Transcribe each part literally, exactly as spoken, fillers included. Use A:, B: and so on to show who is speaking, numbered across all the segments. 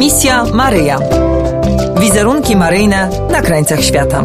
A: Misja Maryja. Wizerunki maryjne na krańcach świata.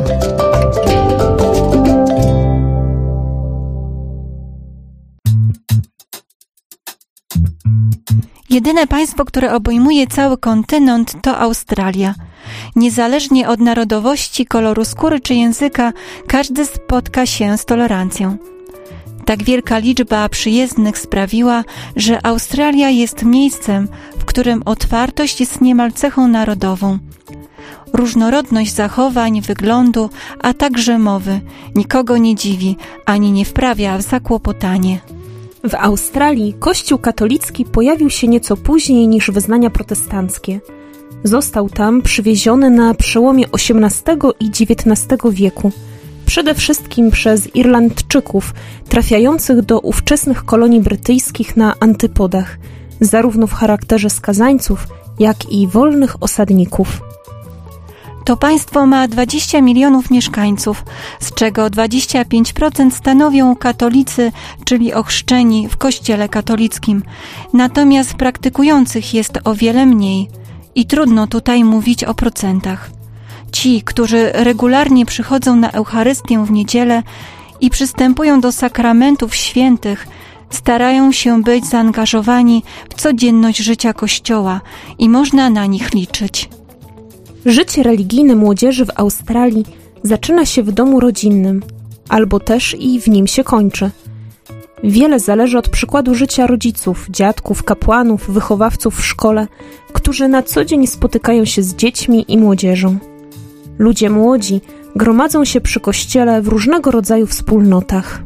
B: Jedyne państwo, które obejmuje cały kontynent, to Australia. Niezależnie od narodowości, koloru skóry czy języka, każdy spotka się z tolerancją. Tak wielka liczba przyjezdnych sprawiła, że Australia jest miejscem, w którym otwartość jest niemal cechą narodową. Różnorodność zachowań, wyglądu, a także mowy nikogo nie dziwi, ani nie wprawia w zakłopotanie.
C: W Australii Kościół katolicki pojawił się nieco później niż wyznania protestanckie. Został tam przywieziony na przełomie osiemnastego i dziewiętnastego wieku, przede wszystkim przez Irlandczyków trafiających do ówczesnych kolonii brytyjskich na antypodach, zarówno w charakterze skazańców, jak i wolnych osadników.
B: To państwo ma dwadzieścia milionów mieszkańców, z czego dwadzieścia pięć procent stanowią katolicy, czyli ochrzczeni w kościele katolickim. Natomiast praktykujących jest o wiele mniej i trudno tutaj mówić o procentach. Ci, którzy regularnie przychodzą na Eucharystię w niedzielę i przystępują do sakramentów świętych, starają się być zaangażowani w codzienność życia Kościoła i można na nich liczyć.
C: Życie religijne młodzieży w Australii zaczyna się w domu rodzinnym, albo też i w nim się kończy. Wiele zależy od przykładu życia rodziców, dziadków, kapłanów, wychowawców w szkole, którzy na co dzień spotykają się z dziećmi i młodzieżą. Ludzie młodzi gromadzą się przy kościele w różnego rodzaju wspólnotach.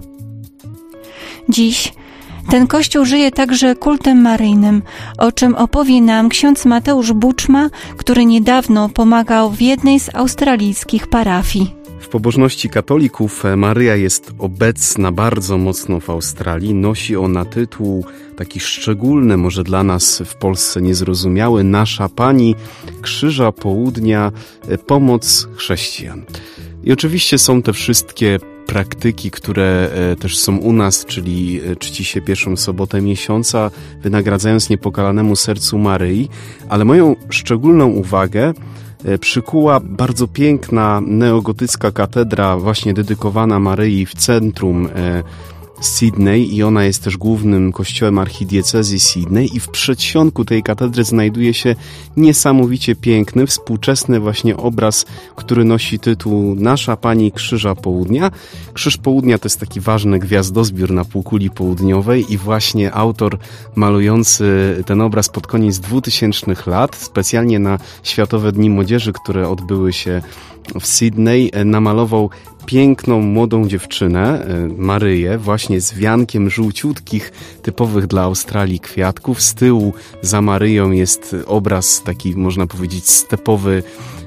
B: Dziś ten kościół żyje także kultem maryjnym, o czym opowie nam ksiądz Mateusz Buczma, który niedawno pomagał w jednej z australijskich parafii.
D: W pobożności katolików Maryja jest obecna bardzo mocno w Australii. Nosi ona tytuł taki szczególny, może dla nas w Polsce niezrozumiały, Nasza Pani Krzyża Południa, pomoc chrześcijan. I oczywiście są te wszystkie praktyki, które też są u nas, czyli czci się pierwszą sobotę miesiąca, wynagradzając niepokalanemu sercu Maryi, ale moją szczególną uwagę przykuła bardzo piękna neogotycka katedra właśnie dedykowana Maryi w centrum Sydney i ona jest też głównym kościołem archidiecezji Sydney i w przedsionku tej katedry znajduje się niesamowicie piękny, współczesny właśnie obraz, który nosi tytuł Nasza Pani Krzyża Południa. Krzyż Południa to jest taki ważny gwiazdozbiór na półkuli południowej i właśnie autor malujący ten obraz pod koniec dwutysięcznych lat, specjalnie na Światowe Dni Młodzieży, które odbyły się w Sydney, namalował piękną, młodą dziewczynę, Maryję, właśnie z wiankiem żółciutkich, typowych dla Australii kwiatków. Z tyłu za Maryją jest obraz taki, można powiedzieć, stepowy,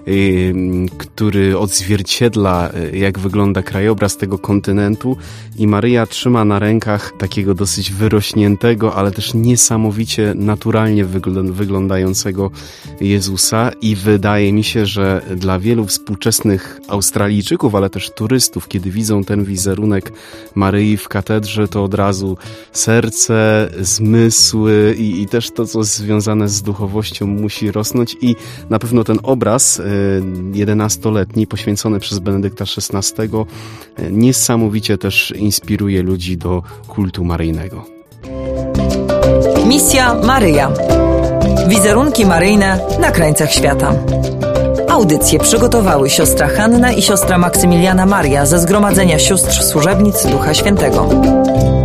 D: który odzwierciedla, jak wygląda krajobraz tego kontynentu i Maryja trzyma na rękach takiego dosyć wyrośniętego, ale też niesamowicie naturalnie wyglądającego Jezusa i wydaje mi się, że dla wielu współczesnych Australijczyków, ale też turystów, kiedy widzą ten wizerunek Maryi w katedrze, to od razu serce, zmysły i, i też to, co związane z duchowością musi rosnąć i na pewno ten obraz jedenastoletni, poświęcony przez Benedykta szesnastego, niesamowicie też inspiruje ludzi do kultu maryjnego.
A: Misja Maryja. Wizerunki maryjne na krańcach świata. Audycję przygotowały siostra Hanna i siostra Maksymiliana Maria ze Zgromadzenia Sióstr Służebnic Ducha Świętego.